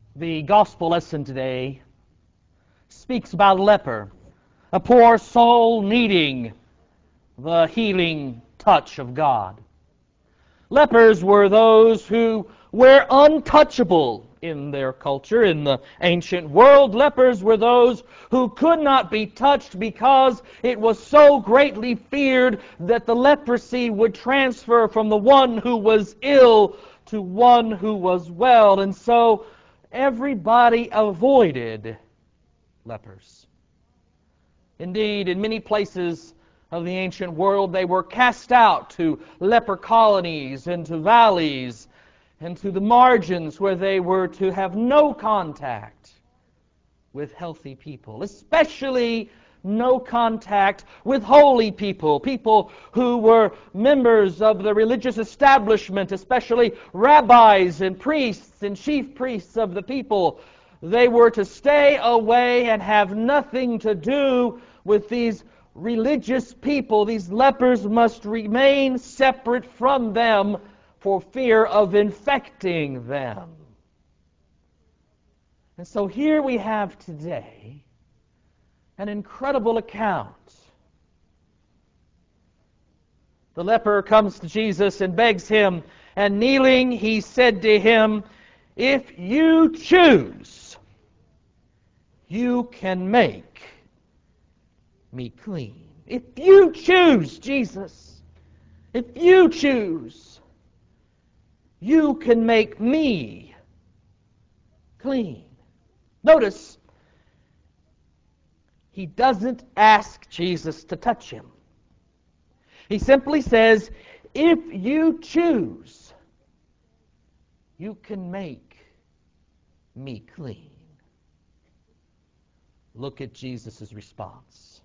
The gospel lesson today speaks about a leper, a poor soul needing the healing touch of God. Lepers were those who were untouchable in their culture. In the ancient world, lepers were those who could not be touched because it was so greatly feared that the leprosy would transfer from the one who was ill to one who was well. And so everybody avoided lepers. Indeed, in many places of the ancient world, they were cast out to leper colonies and to valleys and to the margins where they were to have no contact with healthy people, especially no contact with holy people, people who were members of the religious establishment, especially rabbis and priests and chief priests of the people. They were to stay away and have nothing to do with these religious people. These lepers must remain separate from them for fear of infecting them. And so here we have today an incredible account. The leper comes to Jesus and begs him, and kneeling he said to him, "If you choose, you can make me clean." If you choose, Jesus, if you choose, you can make me clean. Notice, he doesn't ask Jesus to touch him. He simply says, if you choose, you can make me clean. Look at Jesus' response.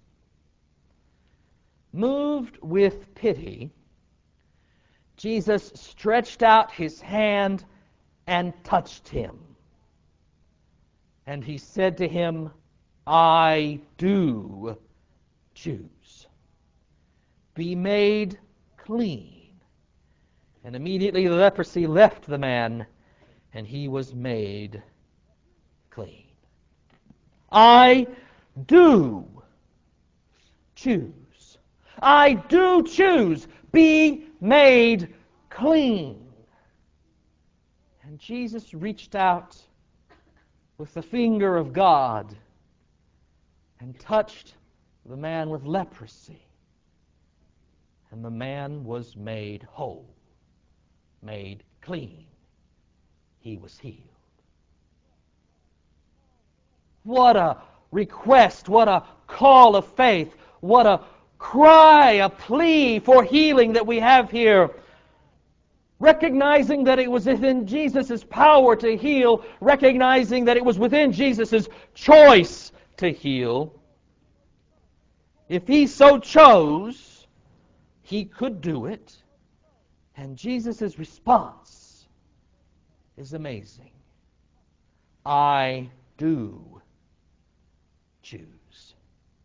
Moved with pity, Jesus stretched out his hand and touched him. And he said to him, "I do choose. Be made clean." And immediately the leprosy left the man, and he was made clean. I do choose. I do choose. Be made clean. And Jesus reached out with the finger of God and touched the man with leprosy. And the man was made whole, made clean. He was healed. What a request, what a call of faith, what a cry, a plea for healing that we have here. Recognizing that it was within Jesus' power to heal, recognizing that it was within Jesus' choice to heal. If he so chose, he could do it. And Jesus' response is amazing. I do choose.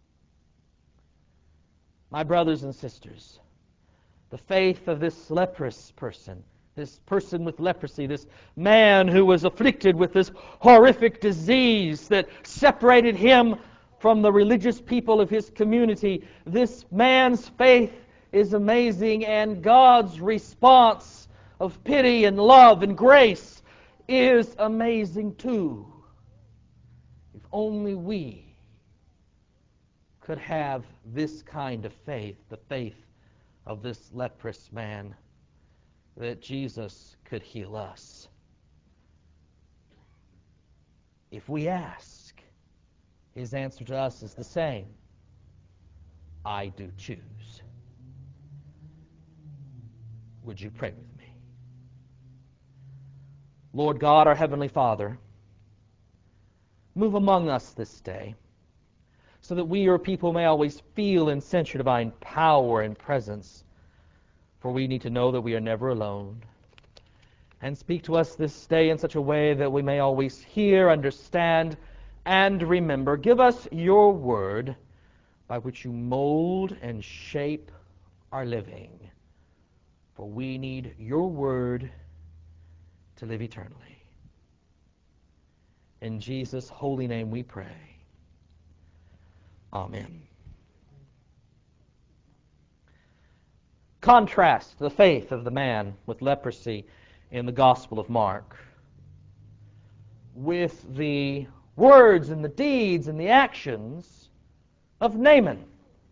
My brothers and sisters, the faith of this leprous person, this person with leprosy, this man who was afflicted with this horrific disease that separated him from the religious people of his community, this man's faith is amazing, and God's response of pity and love and grace is amazing too. If only we could have this kind of faith, the faith of this leprous man, that Jesus could heal us. If we ask, his answer to us is the same. I do choose. Would you pray with me? Lord God, our Heavenly Father, move among us this day so that we, your people, may always feel and sense your divine power and presence. For we need to know that we are never alone. And speak to us this day in such a way that we may always hear, understand, and remember. Give us your word by which you mold and shape our living. For we need your word to live eternally. In Jesus' holy name we pray. Amen. Contrast the faith of the man with leprosy in the Gospel of Mark with the words and the deeds and the actions of Naaman.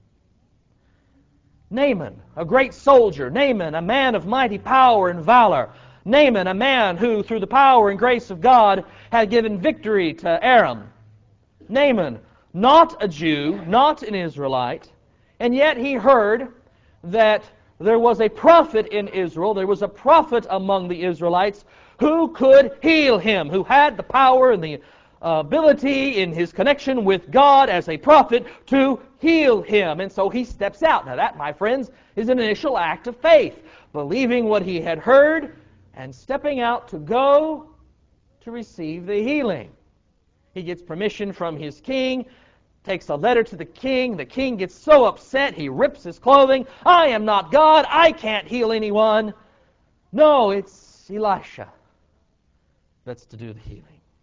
Naaman, a great soldier. Naaman, a man of mighty power and valor. Naaman, a man who, through the power and grace of God, had given victory to Aram. Naaman, not a Jew, not an Israelite, and yet he heard that there was a prophet in Israel, there was a prophet among the Israelites who could heal him, who had the power and the ability in his connection with God as a prophet to heal him. And so he steps out. Now that, my friends, is an initial act of faith, believing what he had heard and stepping out to go to receive the healing. He gets permission from his king, takes a letter to the king. The king gets so upset, he rips his clothing. I am not God. I can't heal anyone. No, it's Elisha that's to do the healing.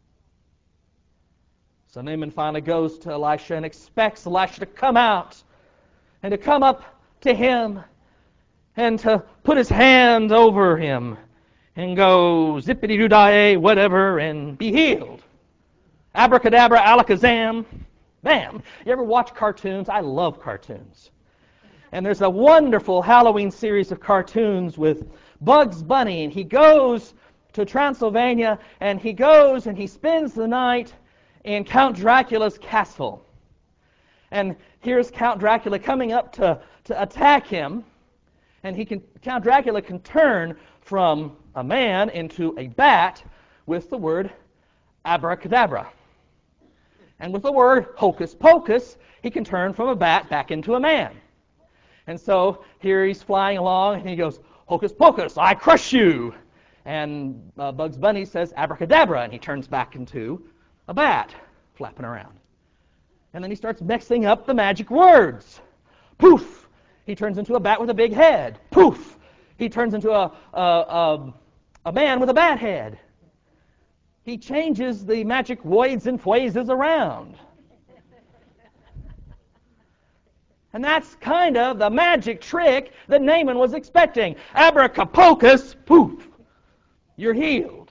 So Naaman finally goes to Elisha and expects Elisha to come out and to come up to him and to put his hand over him and go zippity-doo-dah, whatever, and be healed. Abracadabra, alakazam, bam. You ever watch cartoons? I love cartoons. And there's a wonderful Halloween series of cartoons with Bugs Bunny, and he goes to Transylvania, and he goes and he spends the night in Count Dracula's castle. And here's Count Dracula coming up to attack him, and Count Dracula can turn from a man into a bat with the word abracadabra. And with the word hocus pocus, he can turn from a bat back into a man. And so here he's flying along, and he goes, hocus pocus, I crush you. And Bugs Bunny says abracadabra, and he turns back into a bat flapping around. And then he starts mixing up the magic words. Poof! He turns into a bat with a big head. Poof! He turns into a man with a bat head. He changes the magic voids and phrases around. And that's kind of the magic trick that Naaman was expecting. Abracapocus, poof, you're healed.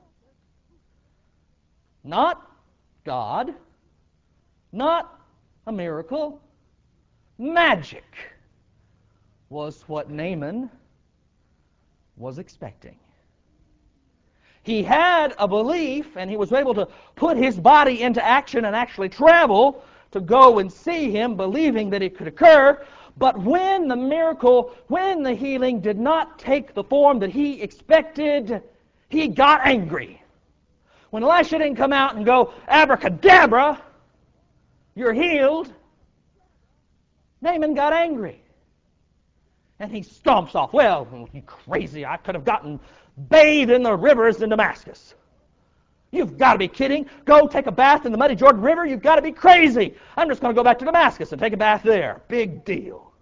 Not God, not a miracle. Magic was what Naaman was expecting. He had a belief, and he was able to put his body into action and actually travel to go and see him, believing that it could occur. But when the miracle, when the healing did not take the form that he expected, he got angry. When Elisha didn't come out and go, abracadabra, you're healed, Naaman got angry. And he stomps off. Well, you crazy, I could have gotten bathed in the rivers in Damascus. You've got to be kidding. Go take a bath in the muddy Jordan River? You've got to be crazy. I'm just going to go back to Damascus and take a bath there. Big deal.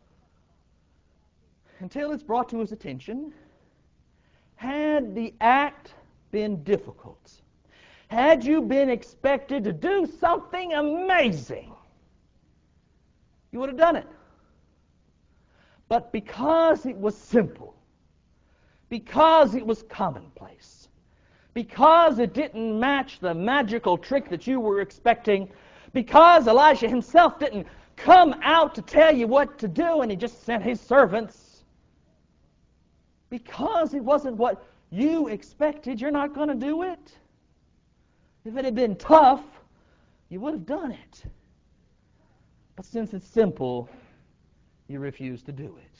Until it's brought to his attention, had the act been difficult, had you been expected to do something amazing, you would have done it. But because it was simple, because it was commonplace, because it didn't match the magical trick that you were expecting, because Elijah himself didn't come out to tell you what to do and he just sent his servants, because it wasn't what you expected, you're not going to do it. If it had been tough, you would have done it. But since it's simple, you refuse to do it.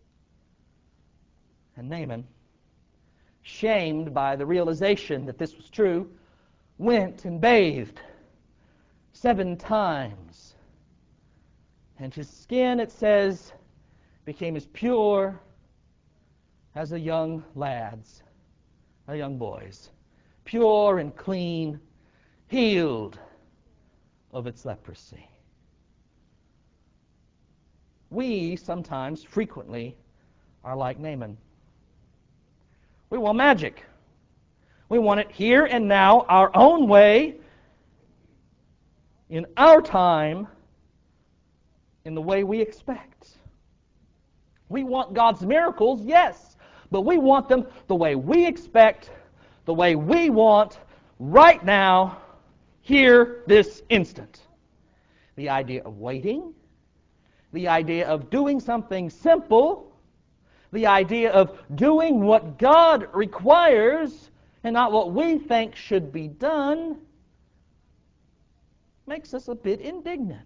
And Naaman, shamed by the realization that this was true, went and bathed 7 times. And his skin, it says, became as pure as a young lad's, a young boy's. Pure and clean, healed of its leprosy. We sometimes, frequently, are like Naaman. We want magic. We want it here and now, our own way, in our time, in the way we expect. We want God's miracles, yes, but we want them the way we expect, the way we want, right now, here, this instant. The idea of waiting, the idea of doing something simple, the idea of doing what God requires and not what we think should be done, makes us a bit indignant.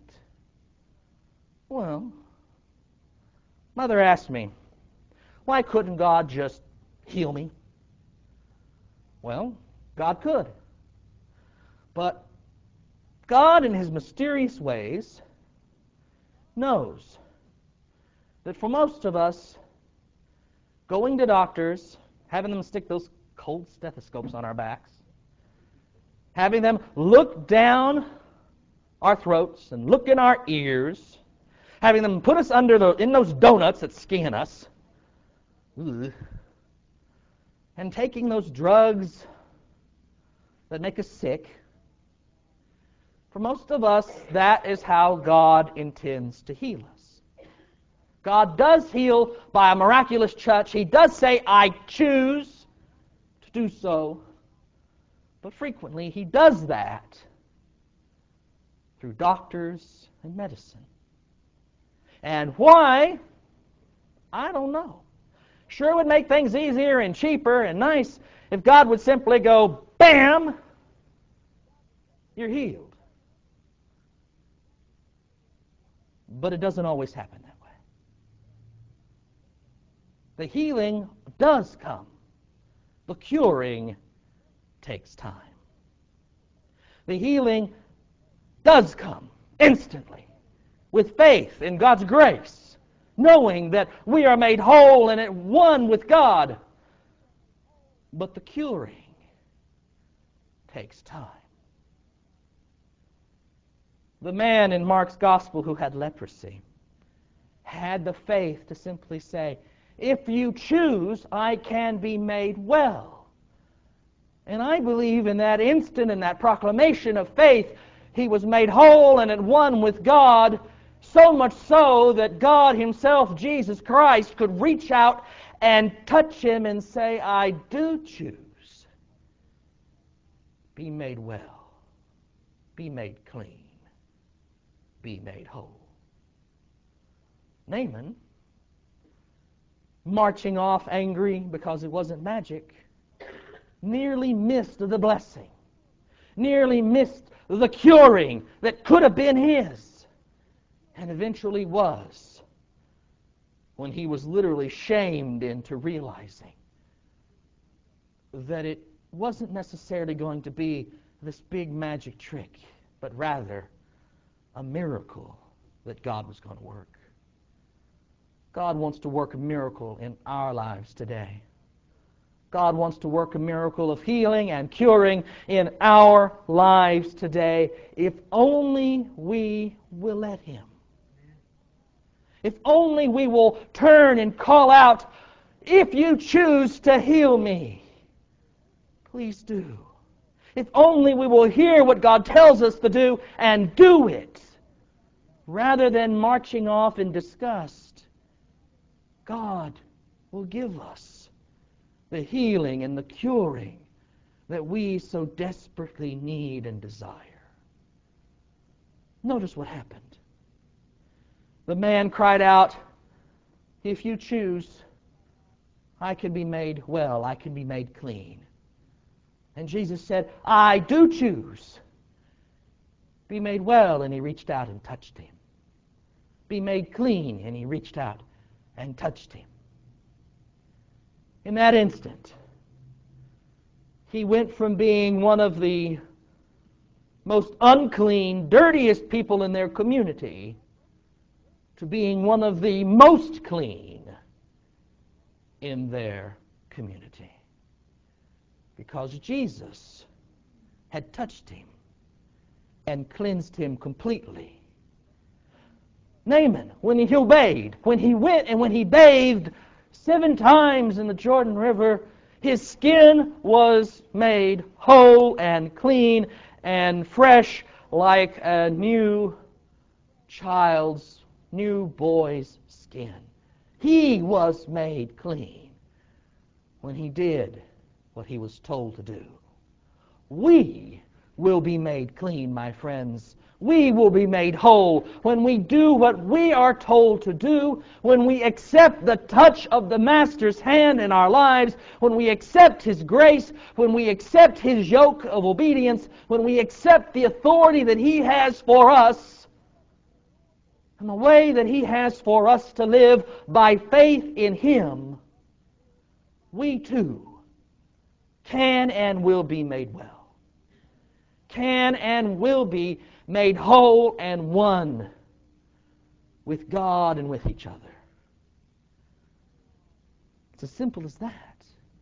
Well, Mother asked me, why couldn't God just heal me? Well, God could. But God, in His mysterious ways, knows that for most of us, going to doctors, having them stick those cold stethoscopes on our backs, having them look down our throats and look in our ears, having them put us in those donuts that skin us, and taking those drugs that make us sick, for most of us, that is how God intends to heal us. God does heal by a miraculous touch. He does say, I choose to do so. But frequently, He does that through doctors and medicine. And why? I don't know. Sure would make things easier and cheaper and nice if God would simply go, bam, you're healed. But it doesn't always happen that way. The healing does come. The curing takes time. The healing does come instantly with faith in God's grace, knowing that we are made whole and at one with God. But the curing takes time. The man in Mark's Gospel who had leprosy had the faith to simply say, if you choose, I can be made well. And I believe in that instant, in that proclamation of faith, he was made whole and at one with God, so much so that God Himself, Jesus Christ, could reach out and touch him and say, I do choose. Be made well. Be made clean. Be made whole. Naaman, marching off angry because it wasn't magic, nearly missed the blessing, nearly missed the curing that could have been his, and eventually was, when he was literally shamed into realizing that it wasn't necessarily going to be this big magic trick, but rather a miracle that God was going to work. God wants to work a miracle in our lives today. God wants to work a miracle of healing and curing in our lives today, if only we will let Him. If only we will turn and call out, if you choose to heal me, please do. If only we will hear what God tells us to do and do it, rather than marching off in disgust, God will give us the healing and the curing that we so desperately need and desire. Notice what happened. The man cried out, if you choose, I can be made well, I can be made clean. And Jesus said, I do choose. Be made well, and he reached out and touched him. Be made clean, and he reached out and touched him. In that instant, he went from being one of the most unclean, dirtiest people in their community to being one of the most clean in their community. Because Jesus had touched him and cleansed him completely. Naaman, when he obeyed, when he went and when he bathed 7 times in the Jordan River, His skin was made whole and clean and fresh like a new child's, new boy's skin. He was made clean when he did what he was told to do. We will be made clean, my friends. We will be made whole when we do what we are told to do, when we accept the touch of the Master's hand in our lives, when we accept His grace, when we accept His yoke of obedience, when we accept the authority that He has for us, and the way that He has for us to live by faith in Him, we too can and will be made well, can and will be made whole and one with God and with each other. It's as simple as that.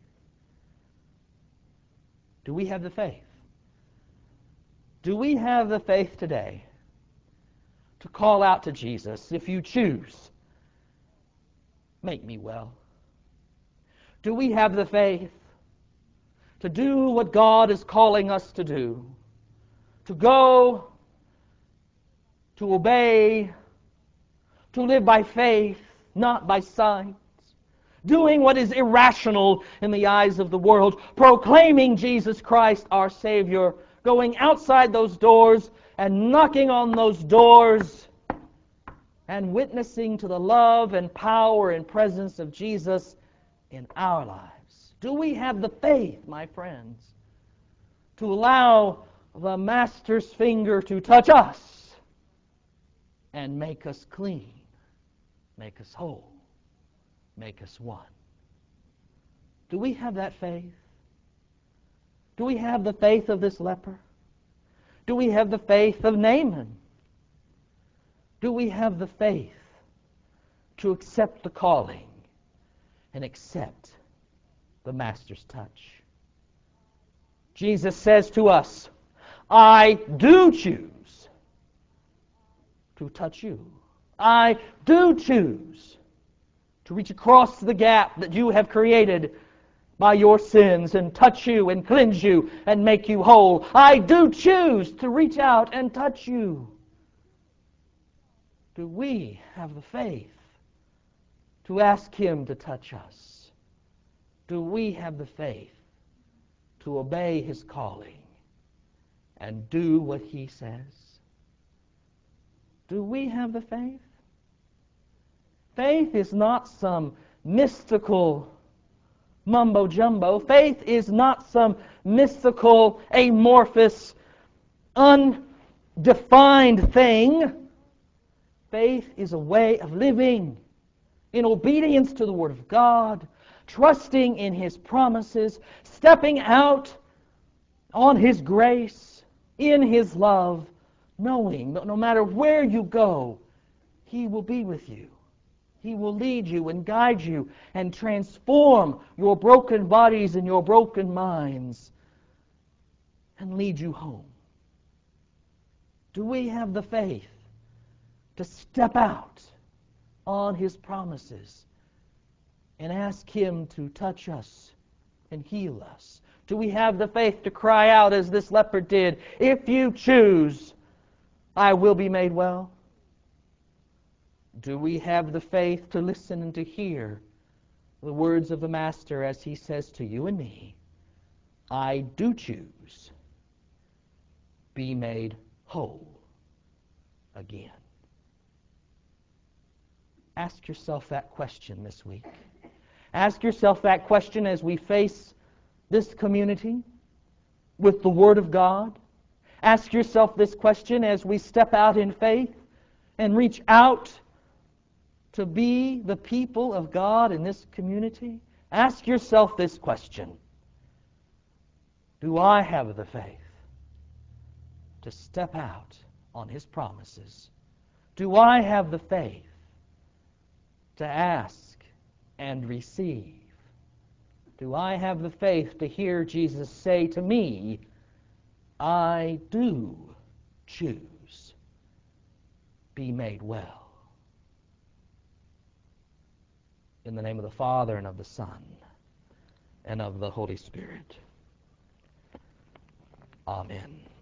Do we have the faith? Do we have the faith today to call out to Jesus, if you choose, make me well? Do we have the faith to do what God is calling us to do? To go, to obey, to live by faith, not by sight. Doing what is irrational in the eyes of the world, proclaiming Jesus Christ our Savior, going outside those doors and knocking on those doors and witnessing to the love and power and presence of Jesus in our lives. Do we have the faith, my friends, to allow the Master's finger to touch us and make us clean, make us whole, make us one? Do we have that faith? Do we have the faith of this leper? Do we have the faith of Naaman? Do we have the faith to accept the calling and accept the Master's touch? Jesus says to us, I do choose to touch you. I do choose to reach across the gap that you have created by your sins and touch you and cleanse you and make you whole. I do choose to reach out and touch you. Do we have the faith to ask Him to touch us? Do we have the faith to obey His calling and do what He says? Do we have the faith? Faith is not some mystical mumbo-jumbo. Faith is not some mystical, amorphous, undefined thing. Faith is a way of living in obedience to the Word of God, trusting in His promises, stepping out on His grace, in His love, knowing that no matter where you go, He will be with you. He will lead you and guide you and transform your broken bodies and your broken minds and lead you home. Do we have the faith to step out on His promises and ask Him to touch us and heal us? Do we have the faith to cry out as this leper did, if you choose, I will be made well? Do we have the faith to listen and to hear the words of the Master as He says to you and me, I do choose, be made whole again? Ask yourself that question this week. Ask yourself that question as we face this community with the Word of God. Ask yourself this question as we step out in faith and reach out to be the people of God in this community. Ask yourself this question. Do I have the faith to step out on His promises? Do I have the faith to ask and receive? Do I have the faith to hear Jesus say to me, I do choose, be made well? In the name of the Father and of the Son and of the Holy Spirit. Amen.